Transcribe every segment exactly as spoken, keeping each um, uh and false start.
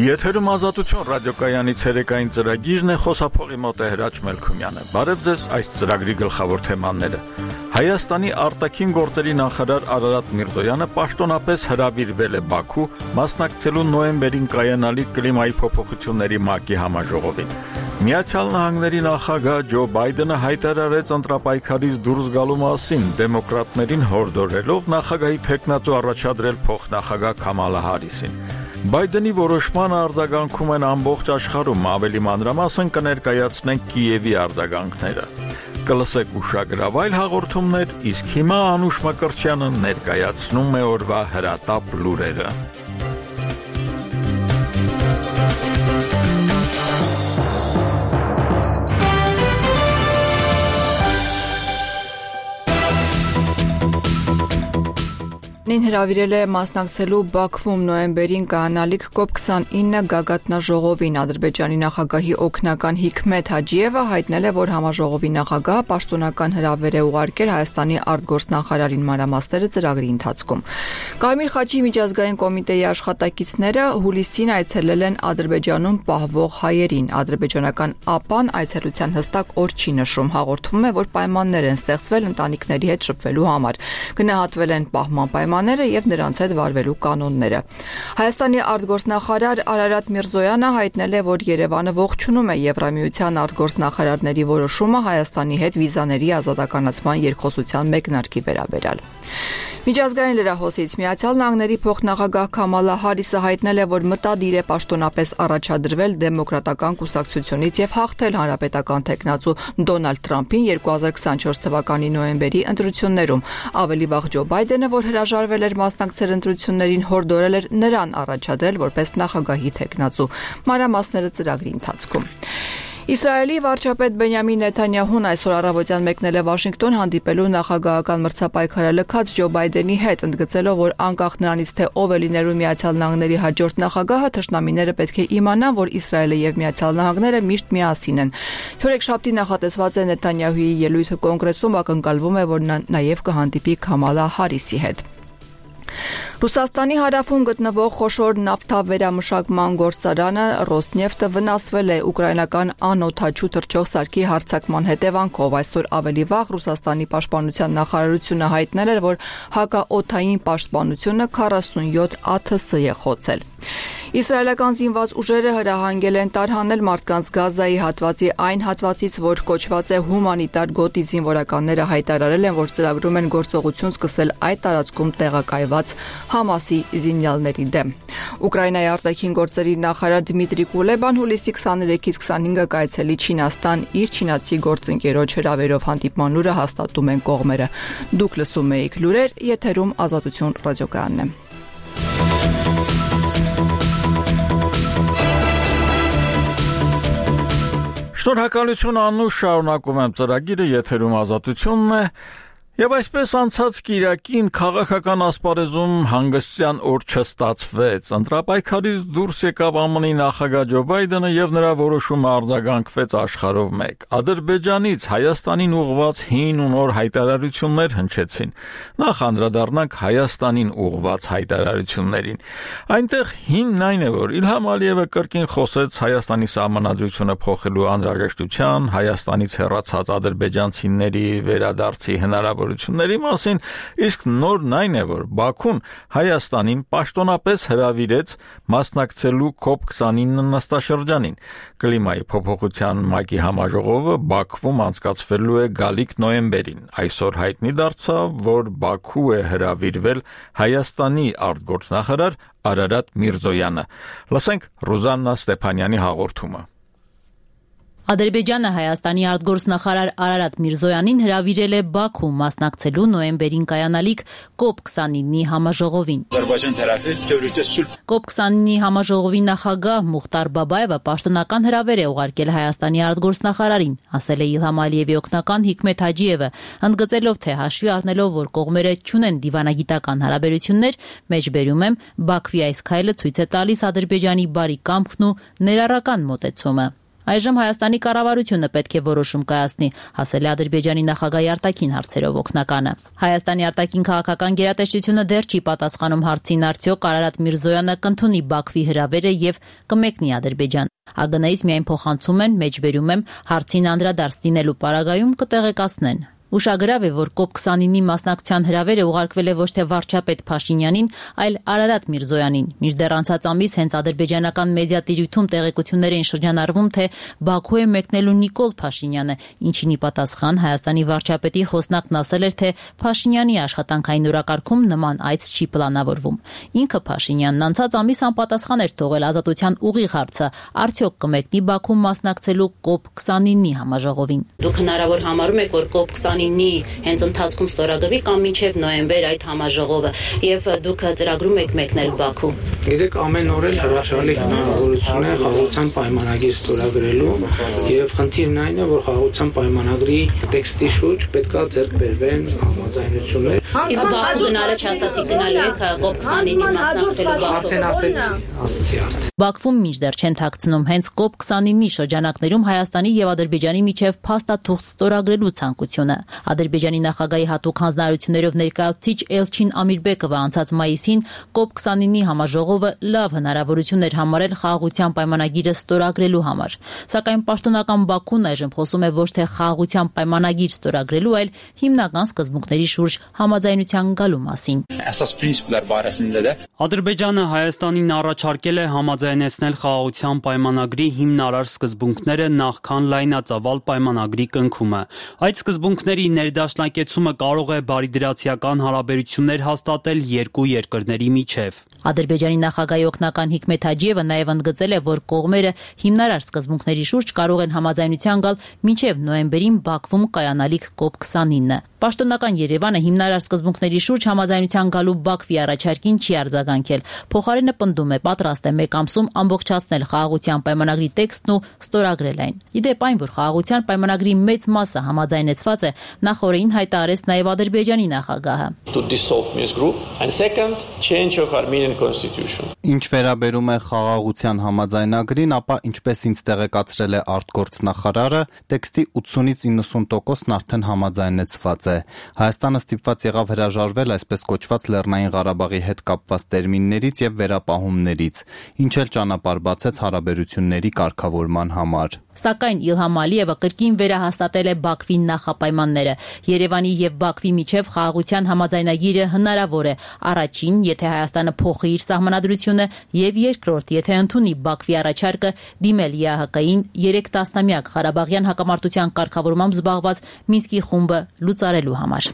Եթերում ազատություն ռադիոկայանի ցերեկային ծրագիրն է, խոսափողի մոտ է Հրաչ Մելքումյանը։ Բարև ձեզ, այս ծրագրի գլխավոր թեմաները։ Հայաստանի արտաքին գործերի նախարար Արարատ Միրզոյանը պաշտոնապես հրավիրվել է Բաքու, մասնակցելու նոյեմբերին կայանալիք կլիմայի փոփոխությունների ՄԱԿ-ի համաժողովին։ Միացյալ Նահանգների նախագահ Ջո Բայդենը հայտարարեց ընտրապայքարից դուրս գալու մասին, դեմոկրատներին հորդորելով նախագահի թեկնածու առաջադրել փոխնախագահ Քամալա Հարիսին։ Բայդենի որոշմանը արձագանքում են ամբողջ աշխարհում, ավելի մանրամասն կներկայացնենք Կիևի արձագանքները։ Կլսեք ուշագրավ այլ հաղորդումներ, իսկ հիմա Անուշ Մկրտչյանը ներկայացնում է օրվա հրատապ լուրերը։ Նին հրավիրել է մասնակցելու Բաքվում նոյեմբերին կայանալիք կոպ քսանինը գագաթնաժողովին։ Ադրբեջանի նախագահի օգնական Հիքմեթ Հաջիևը հայտնել է, որ համաժողովի նախագահը պաշտոնական հրավեր է ուղարկել Հայաստանի արտգործնախարարին, մանրամասները ծրագրի ընթացքում։ Կարմիր խաչի միջազգային կոմիտեի աշխատակիցները հուլիսին այցելել են Ադրբեջանում պահվող հայերին։ Ադրբեջանական ԱՊԱ-ն այցելության հստակ օր չի նշում, հաղորդվում է, որ պայմաններ են ստեղծվել ընտանիքների հետ շփվելու համար։ Գնահատվել են պահման պայմանները եւ նրանց հետ վարվելու կանոնները։ Հայաստանի արտգործնախարար Արարատ Միրզոյանը հայտնել է, որ Երևանը ողջունում է Եվրամիության արտգործնախարարների որոշումը Հայաստանի հետ վիզաների ազատականացման երկխոսության մեկնարկի վերաբերյալ։ Միջազգային լրահոսից Միացյալ Նահանգների փոխնախագահ Քամալա Հարիսը հայտնել է, որ մտադիր է պաշտոնապես առաջադրվել դեմոկրատական կուսակցությունից եւ հաղթել հանրապետական թեկնածու Դոնալդ Թրամփին երկու հազար քսանչորս թվականի նոյեմբերի ընտրություններում։ Ավելի վաղ Ջո Բայդենը, որ հրաժարվել էր մասնակցել ընտրություններին, հորդորել էր նրան առաջադրել որպես նախագահի թեկնածու։ Մանրամասները ծրագրի ընթացքում։ Իսրայելի վարչապետ Բենյամին Նեթանյահուն այսօր առավոտյան մեկնել է Վաշինգտոն հանդիպելու նախագահական մրցապայքարը լքած Ջո Բայդենի հետ, ընդգծելով, որ անկախ նրանից, թե ով է լինելու Միացյալ Նահանգների հաջորդ նախագահը, թշնամիները պետք է իմանան, որ Իսրայելը եւ Միացյալ Նահանգները միշտ միասին են։ Չորեքշաբթի նախատեսված է Նեթանյահուի ելույթը կոնգրեսում, ակնկալվում է, որ նա նաեւ կհանդիպի Քամալա Հարիսի հետ։ Ռուսաստանի հարավում գտնվող խոշոր նավթավերամշակման գործարանը Ռոսնեֆտը վնասվել է ուկրաինական անօդաչու թռչող սարքի հարձակման հետևանքով։ Այսօր ավելի վաղ Ռուսաստանի պաշտպանության նախարարությունը հայտնել էր, որ հակաօդային պաշտպանությունը քառասունյոթ ԱԹՍ է խոցել։ Իսրայելական զինված ուժերը հրահանգել են տարհանել մարդկանց Գազայի հատվածի այն հատվածից, որ կոչված է հումանիտար գոտի, զինվորականները հայտարարել են, որ ծրագրում են գործողություն սկսել այդ տարածքում տեղակայված Համասի զինյալների դեմ։ Ուկրաինայի արտաքին գործերի նախարար Դմիտրի Կուլեբան հուլիսի քսաներեքից քսանհինգը կայցելի Չինաստան իր չինացի գործընկերոջ հրավերով հանդիպման լուրը հաստատում են կողմերը։ Դուք լսում եք լուրեր, եթերում Ազատություն ռադիոկայանն է։ Շնորհակալություն Անուշ, շարունակում եմ ծրագիրը, եթերում ազատությունն է։ Եվ այսպես անցած կիրակին քաղաքական ասպարեզում հանգստյան օր չստացվեց։ Ընտրապայքարից դուրս եկավ ԱՄՆ-ի նախագահ Ջո Բայդենը եւ նրա որոշումը արձագանքվեց աշխարհով մեկ։ Ադրբեջանից Հայաստանին ուղղված հին ու նոր հայտարարություններ հնչեցին։ Նախ անդրադառնանք Հայաստանին ուղղված հայտարարություններին։ Այնտեղ հինն այն է, որ Իլհամ Ալիևը կրկին խոսեց Հայաստանի սահմանադրությունը փոխելու անհրաժեշտության, Հայաստանից հեռացած ադրբեջանցիների վերադարձի հնարավոր ների մասին, իսկ նորն այն է, որ Բաքուն Հայաստանին պաշտոնապես հրավիրեց մասնակցելու կոպ քսանինը նստաշրջանին։ Կլիմայի փոփոխության ՄԱԿ-ի համաժողովը Բաքվում անցկացվելու է գալիք նոյեմբերին։ Այսօր հայտնի դարձավ, որ Բաքու է հրավիրվել Հայաստանի արտգործնախարար Արարատ Միրզոյանը։ Լսենք Ռուզաննա Ստեփանյանի հաղորդումը։ Ադրբեջանը Հայաստանի արտգործնախարար Արարատ Միրզոյանին հրավիրել է Բաքու մասնակցելու նոյեմբերին կայանալիք կոպ քսանինի համաժողովին։ կոպ քսանինի համաժողովի նախագահ Մուխտար Բաբայևը պաշտոնական հրավեր է ուղարկել Հայաստանի արտգործնախարարին, ասել է Իլհամ Ալիևի օգնական Հիքմեթ Հաջիևը, ընդգծելով, թե հաշվի առնելով, որ կողմերը չունեն դիվանագիտական հարաբերություններ, մեջբերում եմ, Բաքվի այս քայլը ցույց է տալիս Ադրբեջանի բարի կամքն ու ներառական մոտեցումը։ Այժմ Հայաստանի կառավարությունը պետք է որոշում կայացնի, ասել է Ադրբեջանի նախագահի արտաքին հարցերով օգնականը։ Հայաստանի արտաքին քաղաքական գերատեսչությունը դեռ չի պատասխանում հարցին, արդյոք Արարատ Միրզոյանը կընդունի Բաքվի հրավերը եւ կմեկնի Ադրբեջան։ ԱԳՆ-ից միայն փոխանցում են, մեջբերում եմ, հարցին անդրադարձ դինելու պարագայում կտեղեկացնեն։ Ուշագրավ է, որ կոպ քսանինի մասնակցության հրավերը ուղարկվել է ոչ թե վարչապետ Փաշինյանին, այլ Արարատ Միրզոյանին։ Մինչդեռ անցած ամիս հենց ադրբեջանական մեդիատիրույթում տեղեկություններ էին շրջանառվում, թե Բաքու է մեկնելու Նիկոլ Փաշինյանը, ինչին ի պատասխան Հայաստանի վարչապետի խոսնակն ասել էր, թե Փաշինյանի աշխատանքային օրակարգում նման այց չի պլանավորվում։ Ինքը Փաշինյանն անցած ամիս անպատասխան էր թողել Ազատության ուղիղ հարցը, արդյոք կմեկնի Բաքու մասնակցելու կոպ քսանինի համաժողովին։ Դուք հնարավոր համարում եք, որ կոպ քսանինի հենց ընթացքում ստորագրվի կամ մինչև նոյեմբեր այդ համաժողովը եւ դուք ծրագրում եք մեկնել Բաքու։ Գիտեք, ամեն օր էլ հրաշալի հնարավորություն է խաղաղության պայմանագիր ստորագրելու եւ խնդիրն այն է, որ խաղաղության պայմանագրի տեքստի շուրջ պետքա ձեռք բերվեն համաձայնություններ։ Իսկ Բաքու գնալը չասացի գնալու եք կոպ քսանինի մասնակցելու Բաքու։ Արդեն ասեցի, ասացի արդեն։ Բաքվում մինչդեռ չեն թաքցնում հենց կոպ քսանինի շրջանակներում Հայաստանի եւ Ադրբեջանի միջև փաստաթուղթ ստորագրելու ցանկությունը։ Ադրբեջանի նախագահի հատուկ հանձնարարություններով ներկայացուցիչ Էլչին Ամիրբեկովը անցած մայիսին կոպ քսանինի համաժողովը լավ հնարավորություն էր համարել խաղաղության պայմանագիրը ստորագրելու համար։ Սակայն պաշտոնական Բաքուն այժմ խոսում է ոչ թե խաղաղության պայմանագիր ստորագրելու, այլ հիմնական սկզբունքների շուրջ համաձայնության գալու մասին։ Ադրբեջանը Հայաստանին առաջարկել է համաձայնեցնել խաղաղության պայմանագրի հիմնարար սկզբունքները նախքան լայնածավալ պայմանագրի կնքումը։ Այդ սկզբունքների ներդաշնակեցումը կարող է բարիդրացիական հարաբերություններ հաստատել երկու երկրների միջև։ Ադրբեջանի նախագահի օգնական Հիկմեթ Հաջիևը նաև ընդգծել է, որ կողմերը հիմնարար սկզբունքների շուրջ կարող են համաձայնության գալ մինչև նոյեմբերին Բաքվում կայանալիք կոպ քսանինը։ Պաշտոնական Երևանը հիմնարար սկզբունքների շուրջ համաձայնության գալու Բաքվի առաջարկին չի արձագանքել։ Փոխարենը պնդում է, պատրաստ է մեկ ամսում ամբողջացնել խաղաղության պայմանագրի տեքստն ու ստորագրել այն։ Իդեպ այն, որ խաղաղության պայմանագրի մեծ մասը համաձայնեցված է, նախորդին հայտարարեց նաև Ադրբեջանի նախագահը։ Ինչ վերաբերում է խաղաղության համաձայնագրին, ապա ինչպես ինձ տեղեկացրել է արտգործնախարարը, տեքստի ութսունից իննսուն տոկոսն արդեն համաձայնեցված է։ Հայաստանը ստիպված եղավ հրաժարվել այսպես կոչված Լեռնային Ղարաբաղի հետ կապված տերմիններից եւ վերապահումներից, ինչ էլ ճանապարհ բացեց հարաբերությունների կարգավորման համար։ Սակայն Իլհամ Ալիևը կրկին վերահաստատել է Բաքվի նախապայմանները։ Երևանի եւ Բաքվի միջև խաղաղության համաձայնագիրը հնարավոր է առաջին, եթե Հայաստանը փոխի իր սահմանադրությունը, եւ երկրորդ, եթե ընդունի Բաքվի առաջարկը դիմել ԵԱՀԿ-ին երեք տասնամյակ Ղարաբաղյան հակամարտության կարգավորմամբ զբաղված Մինսկի խումբը լուծարելու համար։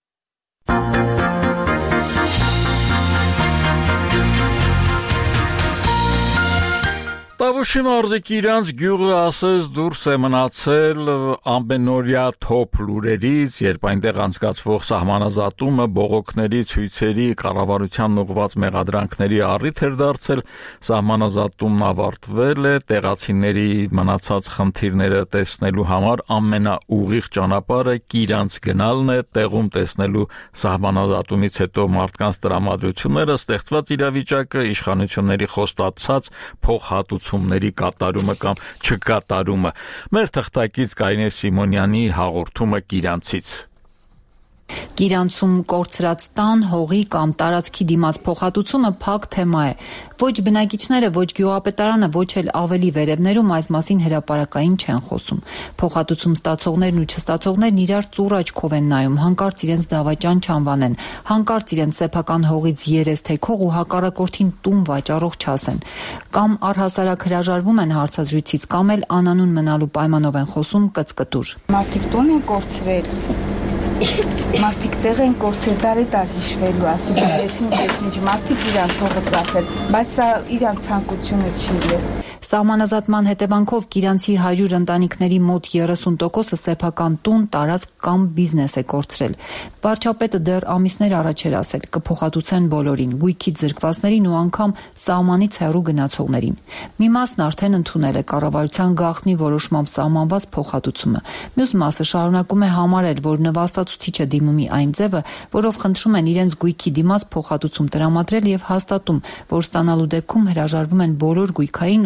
Տավուշի մարզիկի իրանց գյուղը ասես դուրս է մնացել ամենօրյա թոփ լուրերից, երբ այնտեղ անցկացվող սահմանազատումը բողոքների, ցույցերի, կառավարության ուղղված մեղադրանքների առիթ էր դարձել, սահմանազատումն ավարտվել է, տեղացիների մնացած խնդիրները տեսնելու համար ամենաուղիղ ճանապարհը Կիրանց գնալն է, տեղում տեսնելու սահմանազատումից հետո մարդկանց տրամադրությունները, ստեղծված իրավիճակը, իշխանությունների խոստացած փոխհատուցում կատարումը կամ չկատարումը։ Մեր թղթակից Կարինե Սիմոնյանի հաղորդումը Կիրանցից։ Կիրանցում կորցրած տան, հողի կամ տարածքի դիմաց փոխհատուցումը փակ թեմա է։ Ոչ բնակիչները, ոչ գյուղապետարանը, ոչ էլ ավելի վերևներում այս մասին հրապարակային չեն խոսում։ Փոխհատուցում ստացողներն ու չստացողներն իրար ծուռ աչքով են նայում, հանկարծ իրենց դավաճան չանվանեն, հանկարծ իրենց սեփական հողից երես թեքող ու հակառակորդին տուն վաճառող չասեն։ Կամ առհասարակ հրաժարվում են հարցազրույցից, կամ էլ անանուն մնալու պայմանով են խոսում կծկտուր։ Մարդիկ տուն են կորցրել։ Մարդիկ տեղ են կորցրել, դարի-դար հիշվելու, ասիկան, այսինչ, այսինչ, մարդիկ իրանց հողը ծախել, բայց սա իրանց ցանկությունը չի։ Սահմանազատման հետևանքով Կիրանցի հարյուր ընտանիքների մոտ երեսուն տոկոսը սեփական տուն, տարածք կամ բիզնես է կորցրել։ Վարչապետը դեռ ամիսներ առաջ էր ասել, կփոխհատուցեն բոլորին, գույքից զրկվածներին ու անգամ սահմանից հեռու գնացողներին։ Մի մասն արդեն ընդունել է կառավարության գաղտնի որոշմամբ սահմանված փոխհատուցումը։ Մյուս մասը շարունակում է համարել, որ նվաստացուցիչ է դիմումի այն ձևը, որով խնդրում են իրենց գույքի դիմաց փոխհատուցում տրամադրել եւ հաստատում, որ ստանալու դեպքում հրաժարվում են բոլոր գույքային ու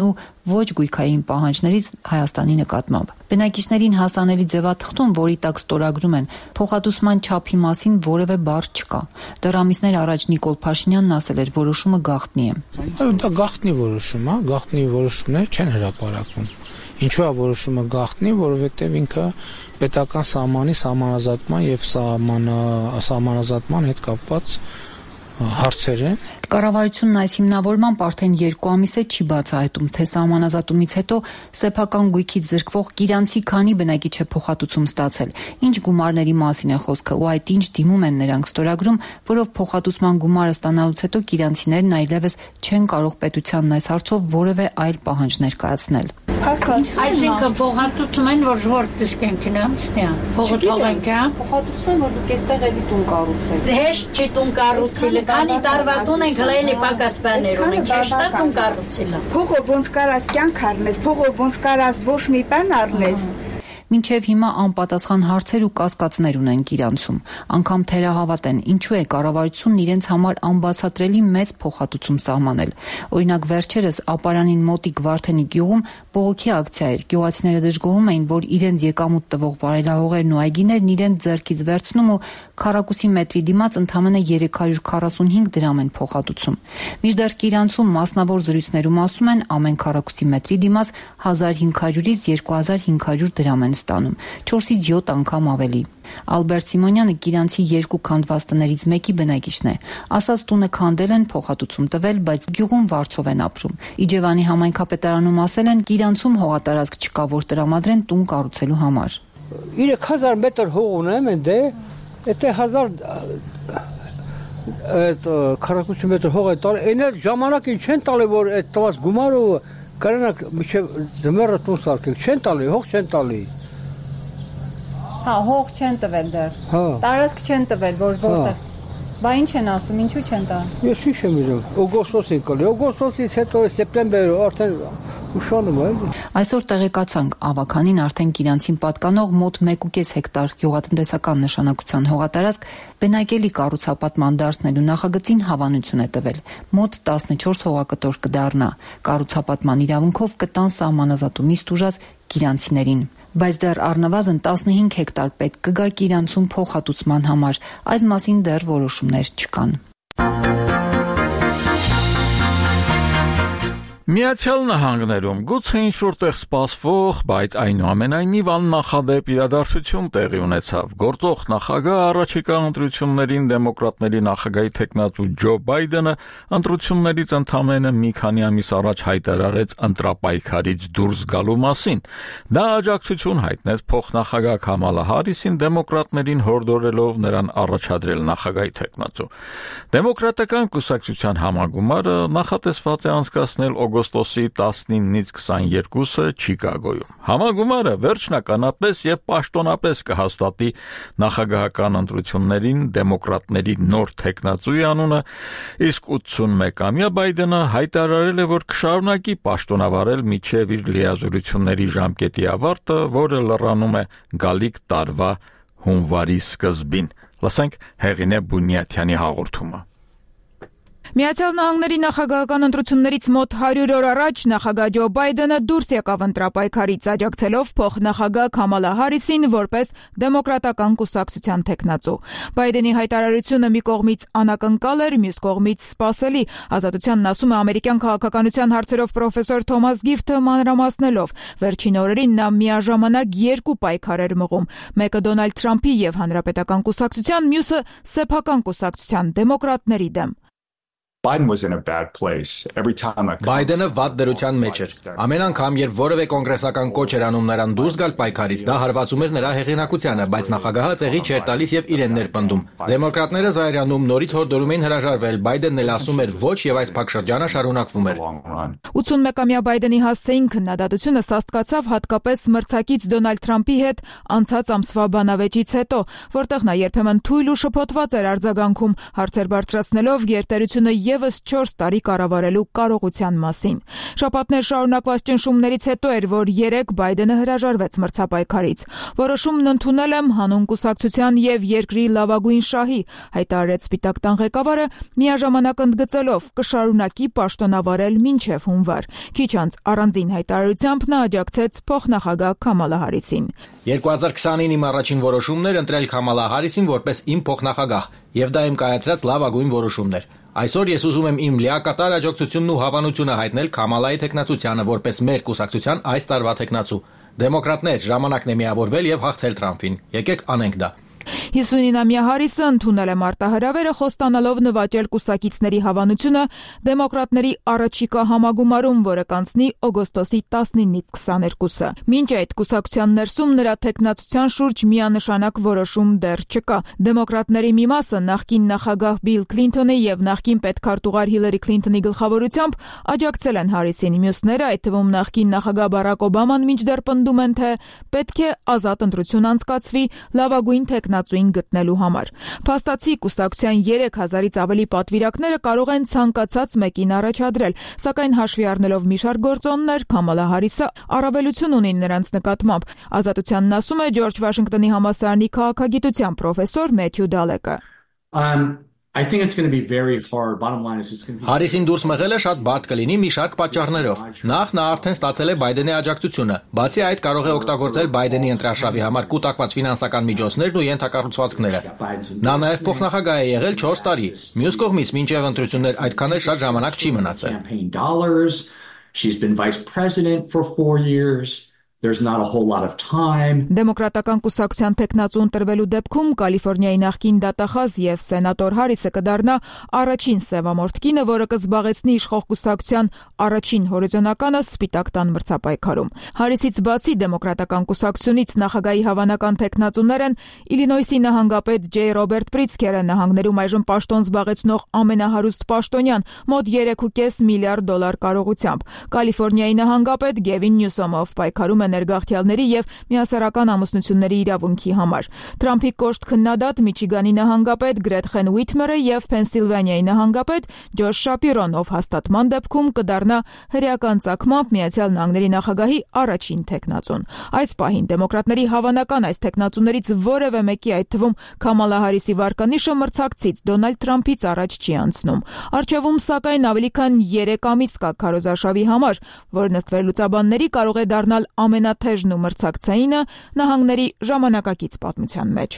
ոչ գույքային պահանջներից Հայաստանի նկատմամբ։ Բնակիչներին հասանելի ձևաթղթում, որի տակ ստորագրում են փոխհատուցման չափի մասին որևէ բառ չկա։ Դեռ ամիսներ առաջ Նիկոլ Փաշինյանն ասել էր, որոշումը գաղտնի է։ Դա գաղտնի որոշում է, գաղտնի որոշումներ չեն հրապարակվում։ Ինչու է որոշումը գաղտնի, որովհետև ինքը պետական սահմանի սահմանազատման եւ սահմանազատման հետ կապված հարցեր են։ Կառավարությունն այս հիմնավորմամբ արդեն երկու ամիս է չի բացահայտում, թե սահմանազատումից հետո սեփական գույքից զրկվող Գիրանցի քանի բնակիչ է փոխհատուցում ստացել, ինչ գումարների մասին է խոսքը ու այդ ինչ դիմում են նրանք ստորագրում, որով փոխհատուցման գումարը ստանալուց հետո գիրանցիներն այլևս չեն կարող պետությանն այս հարցով որևէ այլ պահանջ ներկայացնել։ Այսինքն փոխհատուցում են, որ ժողովուրդը կենքին անցնի, փողը թողենք, հա։ Փոխհատուցում են, որ դուք այստեղ էլի տուն կառուցել։ Հեշտ չի տուն կառուցել, քանի տարվա տուն ենք հլայելի պակաս բաներ ունենք, հեշտ է տուն կառուցել։ Փողը ոնց կարաս կյանք առնես, փողը ոնց կարաս ոչ մի բան առնես։ Մինչև հիմա անպատասխան հարցեր ու կասկածներ ունեն Գիրանցում։ Անգամ թերահավատ են, ինչու է կառավարությունն իրենց համար անբացատրելի մեծ փոխհատուցում սահմանել։ Օրինակ վերջերս Ապարանին մոտիկ Վարդենի գյուղում բողոքի ակցիա էր։ Գյուղացիները դժգոհում էին, որ իրենց եկամուտ տվող վարելահողերն ու այգիներն իրենց ձեռքից վերցնում ու քառակուսի մետրի դիմաց ընդամենը երեք հարյուր քառասունհինգ դրամ են փոխհատուցում։ Մինչդեռ Գիրանցում մասնավոր զրույցներում ասում են ամեն քառակուսի մետրի դիմաց հազար հինգ հարյուրից երկու հազար հինգ հարյուր դրամ են ստանում, չորսից յոթ անգամ ավելի։ Ալբերտ Սիմոնյանը Գիրանցի երկու քանդված տներից մեկի բնակիչն է։ Ասած տունը քանդել են, փոխհատուցում տվել, բայց գյուղում վարձով են ապրում։ Իջևանի համայնքապետարանում ասել են Գիրանցում հողատարածք չկա, որ տրամադրեն տուն կառուցելու համար։ երեք հազար մետր հող ունեմ դե, էտե հազար այդ քառակուսի մետր հող է տալ, այն էլ ժամանակին չեն տալի, որ այդ տված գումարը Կարանակ միջև ձմեռը տուն սարքել, չեն տալի, հող չեն տալի։ Հա, հող չեն տվել դեռ։ Հա։ Տարածք չեն տվել, որ որտեղ։ Բա ինչ են ասում, ինչու չեն տա։ Ես ինչ եմ իրում, օգոստոսին կլի, օգոստոսից հետո սեպտեմբեր արդեն ուշանում է։ Այսօր տեղեկացանք, ավականին արդեն Գիրանցին պատկանող մոտ մեկ ու կես հեկտար գյուղատնտեսական նշանակության հողատարածք բնակելի կառուցապատման դարձնելու նախագծին հավանություն է տվել։ Մոտ տասնչորս հողակտոր կդառնա։ Կառուցապատման իրավունքով կտան սահմանազատումից տուժած գիրանցիներին։ Բայց դեռ առնվազն տասնհինգ հեկտար պետք կգա Գիրանցում փոխհատուցման համար։ Այս մասին դեռ որոշումներ չկան։ Միացյալ Նահանգներում գուցե ինչ-որ տեղ սպասվող, բայց այնուամենայնիվ աննախադեպ իրադարձություն տեղի ունեցավ։ Գործող նախագահ առաջիկա ընտրություններին դեմոկրատների նախագահի թեկնածու Ջո Բայդենը ընտրություններից ընդամենը մի քանի ամիս առաջ հայտարարեց ընտրապայքարից դուրս գալու մասին։ Դա աջակցություն հայտնեց փոխնախագահ Քամալա Հարիսին դեմոկրատներին հորդորելով նրան առաջադրել նախագահի թեկնածու։ Դեմոկրատական կուսակցության համագումարը նախատեսված է անցկացնել օգոստոսի տասնինից քսաներկուսը Չիկագոյում։ Համագումարը վերջնականապես եւ պաշտոնապես կհաստատի նախագահական ընտրություններին դեմոկրատների նոր թեկնածուի անունը, իսկ ութսունմեկամյա Բայդենը հայտարարել է, որ կշարունակի պաշտոնավարել մինչև իր լիազորությունների ժամկետի ավարտը, որը լրանում է գալիք տարվա հունվարի սկզբին։ Լսենք Հեղինե Բունյաթյանի հաղորդումը։ Միացյալ Նահանգների նախագահական ընտրություններից մոտ հարյուր օր առաջ նախագահ Ջո Բայդենը դուրս եկավ ընտրապայքարից, աջակցելով փոխնախագահ Քամալա Հարիսին որպես դեմոկրատական կուսակցության թեկնածու։ Բայդենի հայտարարությունը մի կողմից անակնկալ էր, մյուս կողմից սպասելի։ Ազատությանն ասում է ամերիկյան քաղաքականության հարցերով պրոֆեսոր Թոմաս Գիֆթը մանրամասնելով։ Վերջին օրերին նա միաժամանակ երկու պայքար էր մղում՝ մեկը Դոնալդ Թրամփի եւ Հանրապետական կուսակցության, մյուսը սեփական կուսակցության դեմոկրատների դեմ։ Biden was in a bad place. Every time a Բայդենը վատ դրության մեջ էր։ Ամեն անգամ, երբ որևէ կոնգրեսական կոչ էր անում նրան դուրս գալ պայքարից, դա հարվածում էր նրա հեղինակությանը, բայց նախագահը տեղի չէր տալիս եւ իրեն ներպնդում։ Դեմոկրատները զայրանում նորից հորդորում էին հրաժարվել, Բայդենն էլ ասում էր ոչ եւ այս փակշրջանը շարունակվում էր։ ութսունմեկամյա Բայդենի հասցեին քննադատությունը սաստկացավ հատկապես մրցակից Դոնալդ Թրամփի հետ անցած ամսվա բանավեճից հետո, որտեղ նա երբեմն թույլ ու շփոթված էր արձագանքում, հարցեր բարձրացնելով գերտերությունը եւս չորս տարի կառավարելու կարողության մասին։ Շաբաթներ շարունակված ճնշումներից հետո էր, որ երեկ Բայդենը հրաժարվեց մրցապայքարից։ Որոշումն ընդունել եմ հանուն կուսակցության եւ երկրի լավագույն շահի, հայտարարեց Սպիտակ տան ղեկավարը, միաժամանակ ընդգծելով կշարունակի պաշտոնավարել մինչև հունվար։ Քիչ անց առանձին հայտարարությամբ նա աջակցեց փոխնախագահ Քամալա Հարիսին։ երկու հազար քսանինը իմ առաջին որոշումն էր ընտրել Քամալա Հարիսին որպես իմ փոխնախագահ, եւ դա իմ կայացրած լավագույն որոշումն էր։ Այսօր ես ուզում եմ իմ լիակատար աջակցությունն ու հավանությունը հայտնել Քամալայի թեկնածությանը որպես մեր կուսակցության այս տարվա թեկնածու։ Դեմոկրատներ, ժամանակն է միավորվել եւ հաղթել Թրամփին։ Եկեք անենք դա։ հիսունինամյա Հարիսը ընդունել է մարտահրավերը խոստանալով նվաճել կուսակիցների հավանությունը դեմոկրատների առաջիկա համագումարում, որը կանցնի օգոստոսի տասնինից քսաներկուսը։ Մինչ այդ կուսակցության ներսում նրա թեկնածության շուրջ միանշանակ որոշում դեռ չկա։ Դեմոկրատների մի մասը նախկին նախագահ Բիլ Քլինթոնի եւ նախկին պետքարտուղար Հիլարի Քլինթոնի գլխավորությամբ աջակցել են Հարիսին։ Մյուսները, այդ թվում նախկին նախագահ Բարակ Օբաման, մինչդեռ պնդում են, թե պետք է ազատ ընտրություն անցկացվի լավագույն թեկնածուին գտնելու համար։ Փաստացի կուսակցության երեք հազարից ավելի պատվիրակները կարող են ցանկացած մեկին առաջադրել, սակայն հաշվի առնելով մի շարք գործոններ, Քամալա Հարիսը առավելություն ունի նրանց նկատմամբ։ Ազատությանն ասում է Ջորջ Վաշինգտոնի համալսարանի քաղաքագիտության պրոֆեսոր Մեթյու Դալեկը։ I think it's going to be very hard. Bottom line is it's going to be Հարիսին դուրս մղելը շատ բարդ կլինի մի շարք պատճառներով։ Նախ նա արդեն ստացել է Բայդենի աջակցությունը։ Բացի այդ կարող է օգտագործել Բայդենի ընտրաշավի համար կուտակված ֆինանսական միջոցներն ու ենթակառուցվածքները։ Նա նաև փոխնախագահ է եղել չորս տարի։ Մյուս կողմից մինչև ընտրություններ այդքան էլ շատ ժամանակ չի մնացել։ She's been vice president for four years. There's not a whole lot of time. Դեմոկրատական կուսակցության թեկնածու ընտրվելու դեպքում Կալիֆոռնիայի նախկին դատախազ եւ սենատոր Հարիսը կդառնա առաջին սևամորթ կինը, որը կզբաղեցնի իշխող կուսակցության առաջին հորիզոնականը Սպիտակ տան մրցապայքարում։ Հարիսից բացի դեմոկրատական կուսակցությունից նախագահի հավանական թեկնածուներ են Իլինոյսի նահանգապետ Ջեյ Ռոբերտ Պրիցքերը, նահանգներում այժմ պաշտոն զբաղեցնող ամենահարուստ պաշտոնյան, մոտ երեք կόμμα պենս միլիարդ դոլար կարողությամբ։ Կալիֆոռնիայի նահանգապետ Գևին Նյուսոմով պայքարում է ներգաղթյալների եւ միասեռական ամուսնությունների իրավունքի համար։ Թրամփի կոշտ քննադատ Միչիգանի նահանգապետ Գրետխեն Ուիթմերը եւ Փենսիլվանիայի նահանգապետ Ջոշ Շապիրոն, ով հաստատման դեպքում կդառնա հրեական ծագմամբ Միացյալ Նահանգների նախագահի առաջին թեկնածուն։ Այս պահին դեմոկրատների հավանական այս թեկնածուներից որևէ մեկի, այդ թվում Քամալա Հարիսի վարկանիշը մրցակցից Դոնալդ Թրամփից առաջ չի անցնում։ Առջևում սակայն ավելի քան երեք ամիս կա քարոզարշավի համար, որն ըստ վերլուծաբանների կարող է դառնալ ամենաթեժն ու մրցակցայինը նահանգների ժամանակակից պատմության մեջ։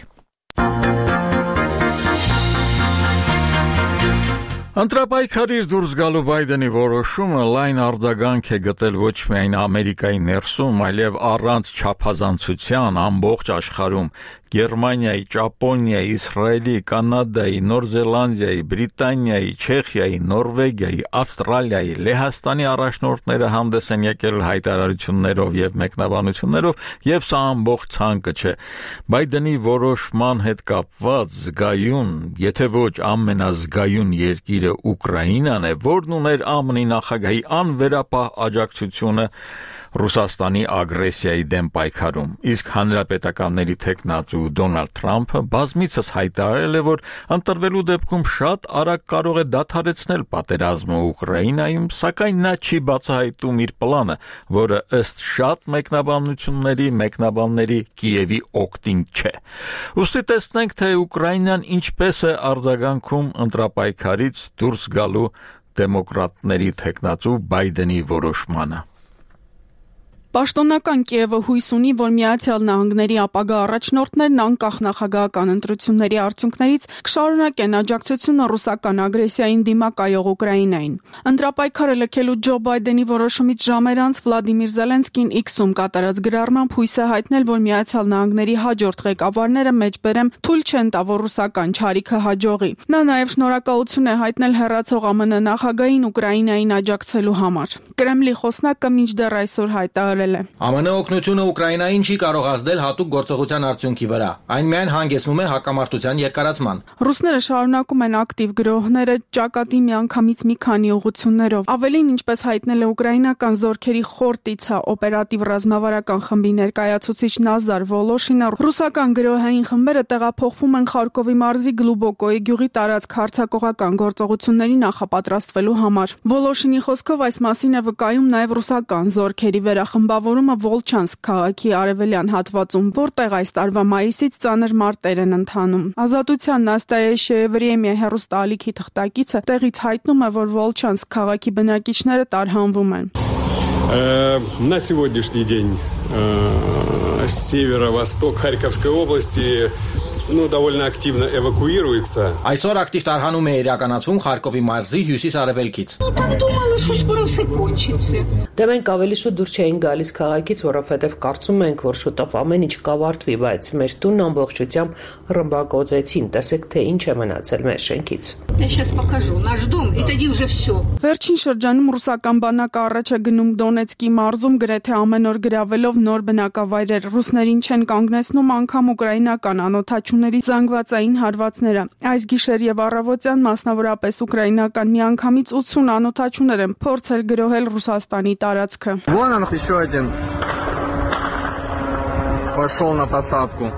Ընտրապայքարից դուրս գալու Բայդենի որոշումը լայն արձագանք է գտել ոչ միայն Ամերիկայի ներսում, այլև առանց չափազանցության ամբողջ աշխարհում։ Գերմանիայի, Ճապոնիայի, Իսրայելի, Կանադայի, Նոր Զելանդիայի, Բրիտանիայի, Չեխիայի, Նորվեգիայի, Ավստրալիայի, Լեհաստանի առաջնորդները հանդես են եկել հայտարարություններով եւ մեկնաբանություններով, եւ սա ամբողջ ցանկը չէ։ Բայդենի որոշման հետ կապված զգայուն, եթե ոչ ամենազգայուն երկիրը Ուկրաինան է, որն ուներ ԱՄՆ-ի նախագահի անվերապահ աջակցությունը Ռուսաստանի ագրեսիայի դեմ պայքարում, իսկ հանրապետականների թեկնածու Դոնալդ Թրամփը բազմիցս հայտարարել է, որ ընտրվելու դեպքում շատ արագ կարող է դադարեցնել պատերազմը Ուկրաինայում, սակայն նա չի բացահայտում իր պլանը, որը ըստ շատ մեկնաբանությունների մեկնաբանների Կիևի օգտին չէ։ Ուստի տեսնենք, թե Ուկրաինան ինչպես է արձագանքում ընտրապայքարից դուրս գալու դեմոկրատների թեկնածու Բայդենի որոշմանը։ Պաշտոնական Կիևը հույս ունի, որ Միացյալ Նահանգների ապագա առաջնորդներն անկախ նախագահական ընտրությունների արդյունքներից կշարունակեն աջակցությունը ռուսական ագրեսիային դիմակայող Ուկրաինային։ Ընտրապայքարը լքելու Ջո Բայդենի որոշումից ժամեր անց Վլադիմիր Զելենսկին X-ում կատարած գրառմամբ հույս է հայտնել, որ Միացյալ Նահանգների հաջորդ ղեկավարները մեջբերեմ թույլ չեն տա, որ ռուսական չարիքը հաջողի։ Նա նաև շնորհակալություն է հայտնել հեռացող ԱՄՆ նախագահին Ուկրաինային աջակցելու համար։ Կրեմլի խոսնակը մինչդեռ այսօր հայտարարել հայտարարել է։ ԱՄՆ օգնությունը Ուկրաինային չի կարող ազդել հատուկ գործողության արդյունքի վրա։ Այն միայն հանգեցնում է հակամարտության երկարացման։ Ռուսները շարունակում են ակտիվ գրոհները ճակատի միանգամից մի քանի ուղղություններով։ Ավելին, ինչպես հայտնել է ուկրաինական զորքերի խորտիցա օպերատիվ ռազմավարական խմբի ներկայացուցիչ Նազար Վոլոշինը, ռուսական գրոհային խմբերը տեղափոխվում են Խարկովի մարզի Գլուբոկոյի գյուղի տարածք հարձակողական գործողությունների նախապատրաստվելու համար։ Վոլոշինի խոսքով այս մասին է վկայում նաև ռուսական զորքերի վերախմբավորումը Վոլչանսկ քաղաքի արևելյան հատվածում, որտեղ այս տարվա մայիսից ծանր մարտեր են ընթանում։ Ազատության Նաստայեշիա Վրեմիա հեռուստաալիքի թղթակիցը տեղից հայտնում է, որ Վոլչանսկ քաղաքի բնակիչները տարհանվում են։ На сегодняшний день северо-восток Харьковской области ну, довольно активно эвакуируется. Այսօր ակտիվ տարհանում է իրականացվում Խարկովի մարզի հյուսիս-արևելքից։ Դե մենք ավելի շուտ դուրս չէինք գալիս քաղաքից, որովհետև կարծում ենք, որ շուտով ամեն ինչ կավարտվի, բայց մեր տունն ամբողջությամբ ռմբակոծեցին, տեսեք թե ինչ է մնացել մեր շենքից։ Վերջին շրջանում ռուսական բանակը առաջ է գնում Դոնեցկի մարզում գրեթե ամեն օր գրավելով նոր բնակավայրեր։ Ռուսներին չեն կանգնեցնում անգամ ուկրաինական անօթաչուների զանգվածային հարվածները։ Այս գիշեր եւ առավոտյան մասնավորապես ուկրաինական միանգամից ութսուն անօթաչուներ են փորձել գրոհել Ռուսաստանի տարածքը։ Вон он еще один пошел на посадку.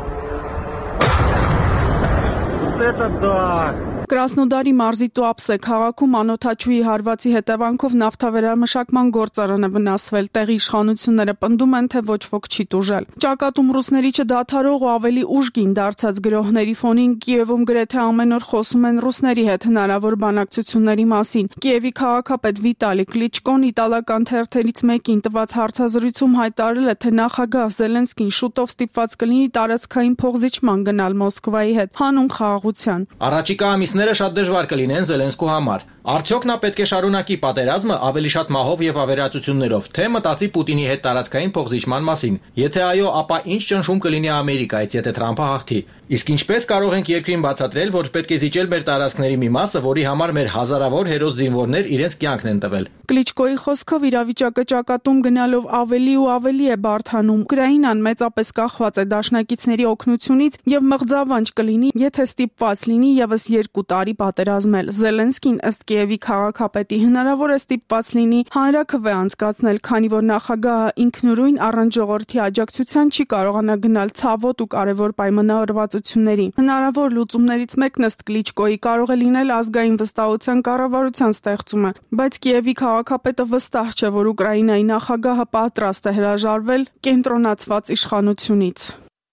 Вот это да! Կրասնոդարի մարզի Տուապսե քաղաքում անօթաչուի հարվածի հետևանքով նավթավերամշակման գործարանը վնասվել։ Տեղի իշխանությունները պնդում են, թե ոչ ոք չի տուժել։ Ճակատում ռուսների չդադարող ու ավելի ուժգին դարձած գրոհների ֆոնին Կիևում գրեթե ամեն օր խոսում են ռուսների հետ հնարավոր բանակցությունների մասին։ Կիևի քաղաքապետ Վիտալի Կլիչկոն իտալական թերթերից մեկին տված հարցազրույցում հայտարարել է, թե նախագահ Զելենսկին շուտով ստիպված կլինի տարածքային փոխզիջման գնալ Մոսկվայի հետ հանուն խաղաղության։ Առաջիկա ամիսները շատ դժվար կլինեն Զելենսկու համար։ Արդյոք նա պետք է շարունակի պատերազմը ավելի շատ մահով եւ ավերածություններով, թե մտածի Պուտինի հետ տարածքային փոխզիջման մասին։ Եթե այո, ապա ինչ ճնշում կլինի Ամերիկայից, եթե Թրամփը հաղթի։ Իսկ ինչպես կարող ենք երկրին բացատրել, որ պետք է զիջել մեր տարածքների մի մասը, որի համար մեր հազարավոր հերոս զինվորներ իրենց կյանքն են տվել։ Կլիչկոյի խոսքով իրավիճակը ճակատում գնալով ավելի ու ավելի է բարդանում։ Ուկրաինան մեծապես կախված է դաշնակիցների օգնությունից եւ մղձավանջ կլինի, եթե ստիպված լինի եւս երկու տարի պատերազմել։ Զելենսկին ըստ Կիևի քաղաքապետի հնարավոր է ստիպված լինի հանրաքվե անցկացնել, քանի որ նախագահը ինքնուրույն առանց ժողովրդի աջակցության չի կարողանա գնալ ցավոտ ու կարևոր պայմանավորվածությունների։ Հնարավոր լուծումներից մեկն ըստ Կլիչկոյի կարող է լինել ազգային վստահության կառավարության ստեղծումը, բայց Կիևի քաղաքապետը վստահ չէ, որ Ուկրաինայի նախագահը պատրաստ է հրաժարվել կենտրոնացված իշխանությունից։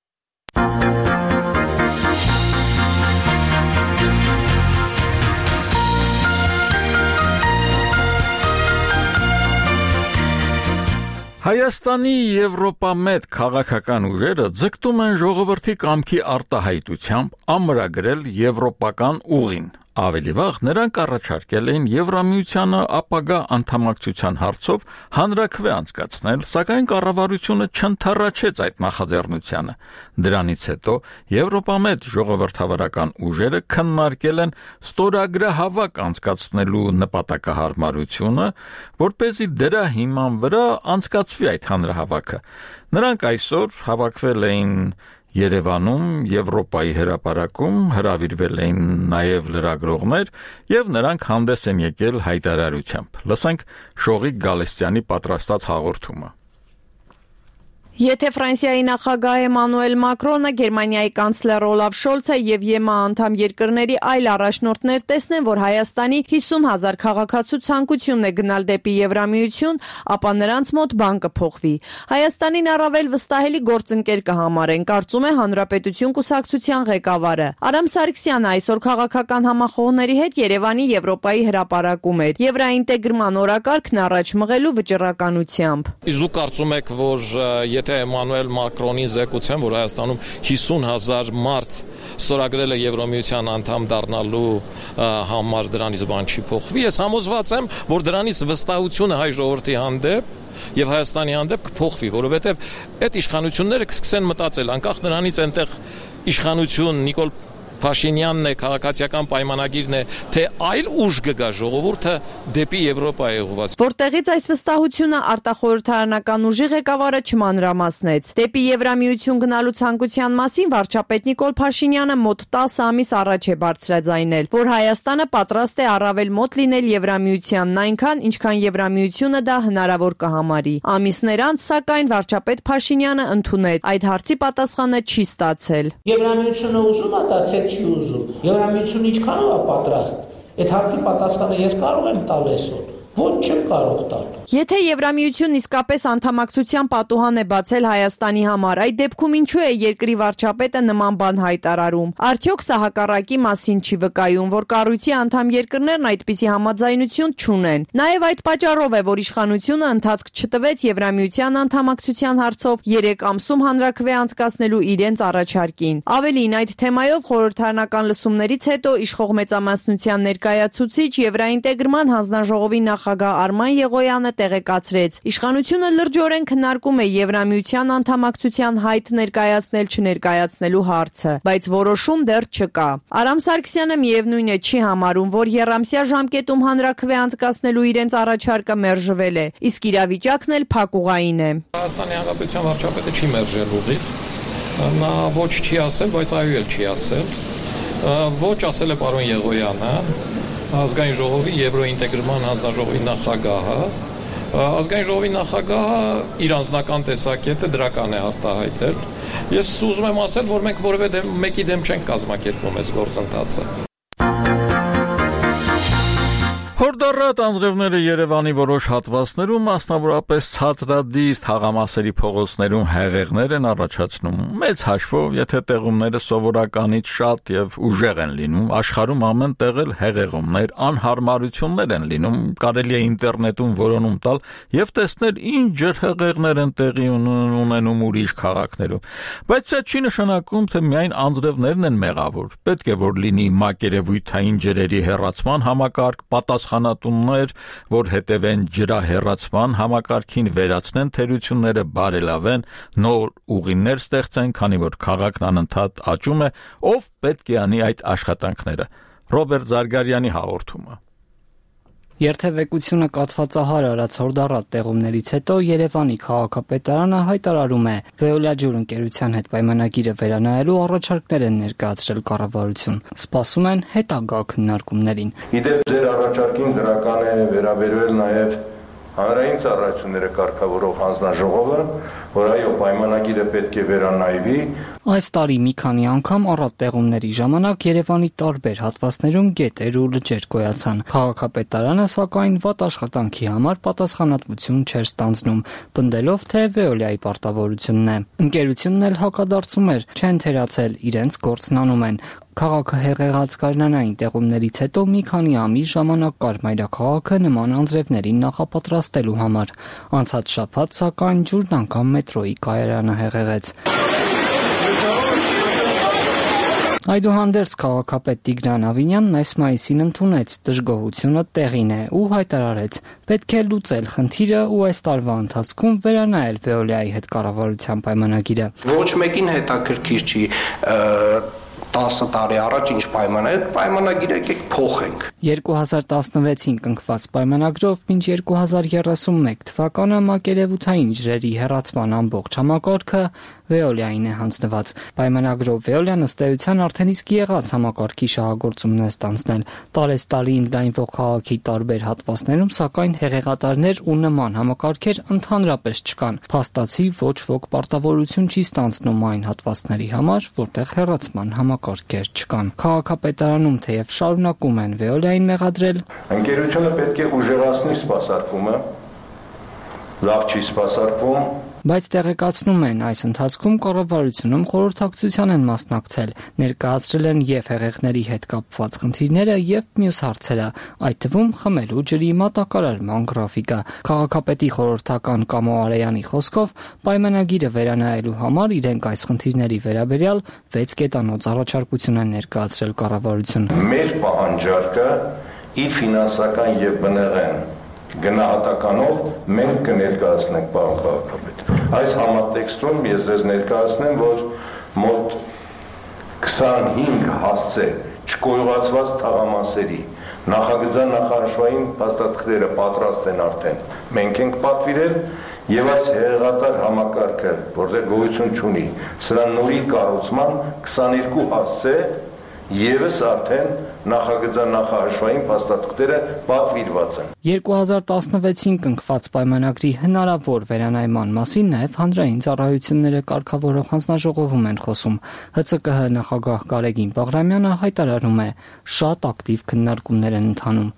Հայաստանի Եվրոպամետ քաղաքական ուժերը ձգտում են ժողովրդի կամքի արտահայտությամբ ամրագրել եվրոպական ուղին։ Ավելի վաղ նրանք առաջարկել էին Եվրամիությանը ապագա անդամակցության հարցով հանրաքվե անցկացնել, սակայն կառավարությունը չընդառաջեց այդ նախաձեռնությանը։ Դրանից հետո Եվրոպամետ ժողովրդավարական ուժերը քննարկել են ստորագրահավաք անցկացնելու նպատակահարմարությունը, որպեսզի դրա հիման վրա անցկացվի այդ հանրահավաքը։ Նրանք այսօր հավաքվել էին Երևանում, Եվրոպայի հրապարակում, հրավիրվել էին նաև լրագրողներ եւ նրանք հանդես են եկել հայտարարությամբ։ Լսենք Շողիկ Գալստյանի պատրաստած հաղորդումը։ Եթե Ֆրանսիայի նախագահ Էմանուել Մակրոնը, Գերմանիայի կանցլեր Օլաֆ Շոլցը եւ ԵՄԱ անդամ երկրների այլ առաջնորդներ տեսնեն, որ Հայաստանի հիսուն հազար քաղաքացու ցանկությունն է գնալ դեպի Եվրամիություն, ապա նրանց մոտ բան կփոխվի։ Հայաստանին առավել վստահելի գործընկեր կհամարեն, կարծում է Հանրապետություն կուսակցության ղեկավարը։ Արամ Սարգսյանը այսօր քաղաքական համախոհների հետ Երևանի Եվրոպայի հրապարակում էր Եվրաինտեգրման օրակարգն առաջ մղելու վճռականությամբ։ Իսկ դուք կարծում եք, որ Եթե Էմանուել Մակրոնի զեկուցեն, որ Հայաստանում հիսուն հազար մարդ ստորագրել է Եվրամիության անդամ դառնալու համար դրանից բան չի փոխվի, ես համոզված եմ, որ դրանից վստահությունը հայ ժողովրդի հանդեպ եւ Հայաստանի հանդեպ կփոխվի, որովհետեւ այդ իշխանությունները կսկսեն մտածել, անկախ նրանից այնտեղ իշխանություն Նիկոլ Փաշինյանն է, քաղաքացիական պայմանագիրն է, թե այլ ուժ կգա ժողովուրդը դեպի Եվրոպա է ուղղված։ Որտեղից այս վստահությունը արտախորհրդարանական ուժի ղեկավարը չմանրամասնեց։ Դեպի Եվրամիություն գնալու ցանկության մասին վարչապետ Նիկոլ Փաշինյանը մոտ տասը ամիս առաջ է բարձրաձայնել, որ Հայաստանը պատրաստ է առավել մոտ լինել Եվրամիությանն այնքան, ինչքան Եվրամիությունը դա հնարավոր կհամարի։ Ամիսներ անց, սակայն, վարչապետ Փաշինյանը ընդունեց, այդ հարցի պատասխանը չի ստացել։ Եվրամիությունը ուզում է դա թե չի ուզում։ Եվրամիությունը ինչքանով է պատրաստ։ Այդ հարցի պատասխանը ես կարող եմ տալ այսօր։ Ոչ չեմ կարող տալ։ Եթե Եվրամիությունն իսկապես անդամակցության պատուհան է բացել Հայաստանի համար, այդ դեպքում ինչու է երկրի վարչապետը նման բան հայտարարում։ Արդյոք սա հակառակի մասին չի վկայում, որ կառույցի անդամ երկրներն այդպիսի համաձայնություն չունեն։ Նաև այդ պատճառով է, որ իշխանությունը ընթացք չտվեց Եվրամիության անդամակցության հարցով երեք ամսում հանրաքվե անցկացնելու իրենց առաջարկին։ Ավելին, այդ թեմայով խորհրդարանական լսումներից հետո իշխող մեծամասնության ներկայացուցիչ Եվրաինտեգրման հանձնաժողովի նախագահ Արման Եղոյանը տեղեկացրեց. իշխանությունը լրջորեն քննարկում է Եվրամիության անդամակցության հայտ ներկայացնել չներկայացնելու հարցը, բայց որոշում դեռ չկա։ Արամ Սարգսյանը միևնույն է չի համարում, որ եռամսյա ժամկետում հանրաքվե անցկացնելու իրենց առաջարկը մերժվել է, իսկ իրավիճակն էլ փակուղային է։ Հայաստանի Հանրապետության վարչապետը չի մերժել ուղիղ, նա ոչ չի ասել, բայց այո էլ չի ասել, ոչ ասել է պարոն Եղոյանը, ազգային ժողովի Եվրոինտեգրման հանձնաժողովի նախագահը, ազգային ժողովի նախագահը իր անձնական տեսակետը դրական է արտահայտել։ Ես ուզում եմ ասել, որ մենք որևէ դեմ, մեկի դեմ չենք կազմակերպում այս գործընթացը։ Հորդառատ անձրևները Երևանի որոշ հատվածներում, մասնավորապես ցածրադիր թաղամասերի փողոցներում հեղեղներ են առաջացնում։ Մեծ հաշվով, եթե տեղումները սովորականից շատ եւ ուժեղ են լինում, աշխարհում ամեն տեղ էլ հեղեղումներ, անհարմարություններ են լինում, կարելի է ինտերնետում որոնում տալ եւ տեսնել ինչ ջրհեղեղներ են տեղի ունենում ուրիշ քաղաքներում։ Բայց սա չի նշանակում, թե միայն անձրևներն են մեղավոր։ Պետք է որ լինի մակերևույթային ջրերի հեռացման համակարգ, պատասխանատուններ, որ հետևեն ջրահեռացման համակարգին, վերացնեն թերությունները, բարելավեն, նոր ուղիներ ստեղծեն, քանի որ քաղաքն անընդհատ աճում է, ով պետք է անի այդ աշխատանքները։ Ռոբերտ Զարգարյանի հաղորդումը։ Երթևեկությունը կաթվածահար արած հորդառատ տեղումներից հետո Երևանի քաղաքապետարանը հայտարարում է Veolia ջուր ընկերության հետ պայմանագիրը վերանայելու առաջարկներ են ներկայացրել կառավարություն։ Սպասում են հետագա քննարկումներին։ Իդեպ ձեր առաջարկին դրական է վերաբերվել նաև հանրային ծառայությունները կարգավորող հանձնաժողովը, որ այո, պայմանագիրը պետք է վերանայվի։ Այս տարի մի քանի անգամ առատ տեղումների ժամանակ Երևանի տարբեր հատվածներում գետեր ու լճեր գոյացան։ Քաղաքապետարանը սակայն վատ աշխատանքի համար պատասխանատվություն չէր ստանձնում, պնդելով, թե Veolia-ի պարտավորությունն է։ Ընկերությունն էլ հակադարձում էր, չեն թերացել, իրենց գործն անում են։ Քաղաքը հեղեղած գարնանային տեղումներից հետո մի քանի ամիս ժամանակ կար մայրաքաղաքը նման անձրևներին նախապատրաստելու համար։ Անցած շաբաթ սակայն ջուրն անգամ մետրոյի կայարանը հեղեղեց։ Այդուհանդերձ քաղաքապետ Տիգրան Ավինյանն այս մայիսին ընդունեց դժգոհությունը տեղին է ու հայտարարեց. պետք է լուծել խնդիրը ու այս տարվա ընթացքում վերանայել Veolia-ի հետ կառավարության պայմանագիրը։ Ոչ մեկին հետաքրքիր չի տասը տարի առաջ ինչ պայման է, պայմանագիրը եկեք փոխենք։ երկու հազար տասնվեցին կնքված պայմանագրով մինչ երկու հազար երեսունմեկ թվականը մակերևութային ջրերի հեռացման ամբողջ համակարգը Veolia-ին է հանձնված։ Պայմանագրով Veolia-ն ըստ էության արդեն իսկ եղած համակարգի շահագործումն է ստանձնել։ Տարեստարի ընդլայնվող քաղաքի տարբեր հատվածներում սակայն հեղեղատարներ ու նման համակարգեր ընդհանրապես չկան։ Փաստացի ոչ ոք պարտավորություն չի ստանձնում այն հատվածների համար, որտեղ հեռացման համակարգեր չկան։ Քաղաքապետարանում թեև շարունակում են Veolia-ին մեղադրել, ընկերությունը պետք է ուժեղացնի սպասարկումը, լավ չի սպասարկվում, բայց տեղեկացնում են այս ընթացքում կառավարությունում խորհրդակցության են մասնակցել, ներկայացրել են եւ հեղեղների հետ կապված խնդիրները եւ մյուս հարցերը, այդ թվում խմելու ջրի մատակարարման գրաֆիկը։ Քաղաքապետի խորհրդական Կամո Արեյանի խոսքով պայմանագիրը վերանայելու համար իրենք այս խնդիրների վերաբերյալ վեց կետանոց առաջարկություն են ներկայացրել կառավարություն։ Մեր պահանջարկը իր ֆինանսական եւ բնեղեն գնահատականով մենք կներկայացնենք պարոն քաղաքապետ։ Այս համատեքստում ես ձեզ ներկայացնեմ, որ մոտ քսանհինգ հասցե չկոյղացված թաղամասերի նախագծան նախահաշվային փաստաթղթերը պատրաստ են արդեն։ Մենք ենք պատվիրել եւ այս հեղեղատար համակարգը, որտեղ գոյություն չունի, սրա նորի կառուցման քսաներկու հասցե Եվս արդեն նախագծան նախահաշվային փաստաթղթերը պատվիրված են։ երկու հազար տասնվեցին կնքված պայմանագրի հնարավոր վերանայման մասին նաև հանրային ծառայությունները կարգավորող հանձնաժողովում են խոսում։ ՀՑԿՀ նախագահ Գարեգին Բաղրամյանը հայտարարում է, շատ ակտիվ քննարկումներ են ընթանում։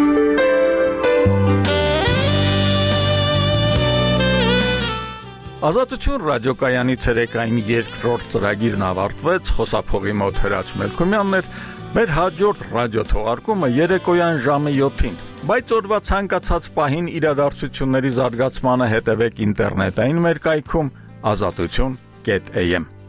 Ազատություն ռադիոկայանի ցերեկային երկրորդ ծրագիրն ավարտվեց, խոսափողի մոտ Հրաչ Մելքումյանն էր, մեր հաջորդ ռադիո թողարկումը երեկոյան ժամը յոթին, բայց օրվա ցանկացած պահին իրադարձությունների զարգացմանը հետևեք ինտերնետային մեր կայքում ազատություն կետ էյ էմ